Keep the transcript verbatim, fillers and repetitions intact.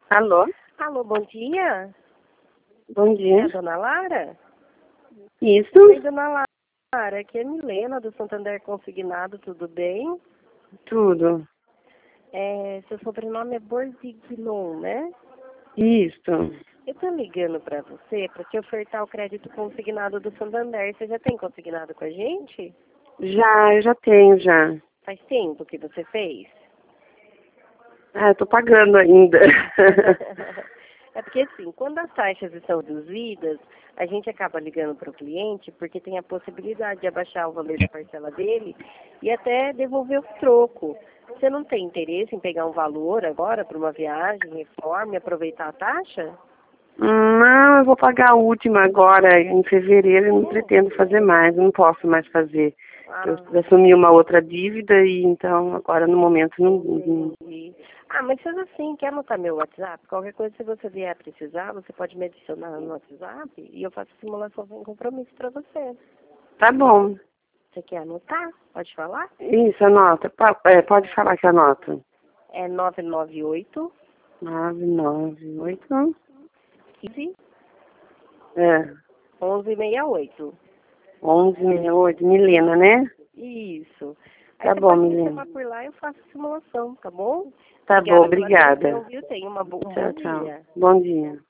Alô? Alô, bom dia. Bom É dia. a dona Lara? Isso? Oi, dona Lara, aqui é Milena do Santander Consignado, tudo bem? Tudo. É, seu sobrenome é Borziguilon, né? Isso. Eu tô ligando pra você pra te ofertar o crédito consignado do Santander. Você já tem consignado com a gente? Já, eu já tenho, já. Faz tempo que você fez? Ah, eu tô pagando ainda. É porque assim, quando as taxas estão reduzidas, a gente acaba ligando para o cliente porque tem a possibilidade de abaixar o valor da parcela dele e até devolver o troco. Você não tem interesse em pegar um valor agora para uma viagem, reforma e aproveitar a taxa? Não, eu vou pagar a última agora, em fevereiro. Eu não pretendo fazer mais, eu não posso mais fazer. Eu Ah, assumi uma outra dívida e então agora no momento não. não- entendi. Ah, mas faz assim, quer anotar meu WhatsApp? Qualquer coisa, se você vier precisar, você pode me adicionar no WhatsApp e eu faço simulação sem compromisso para você. Tá bom. Você quer anotar? Pode falar? Isso, anota. Po- é, pode falar que anota. É nove nove oito, Nove, nove, oito. quinze, É. onze sessenta e oito. Onze, sessenta e oito. Milena, né? Isso. Aí Tá você bom, pode me Milena. chamar por lá e eu faço a simulação, tá bom? Tá bom, Obrigada pela atenção, obrigada. viu? Tenha uma bo- um bom Tchau, tchau. dia. Bom dia.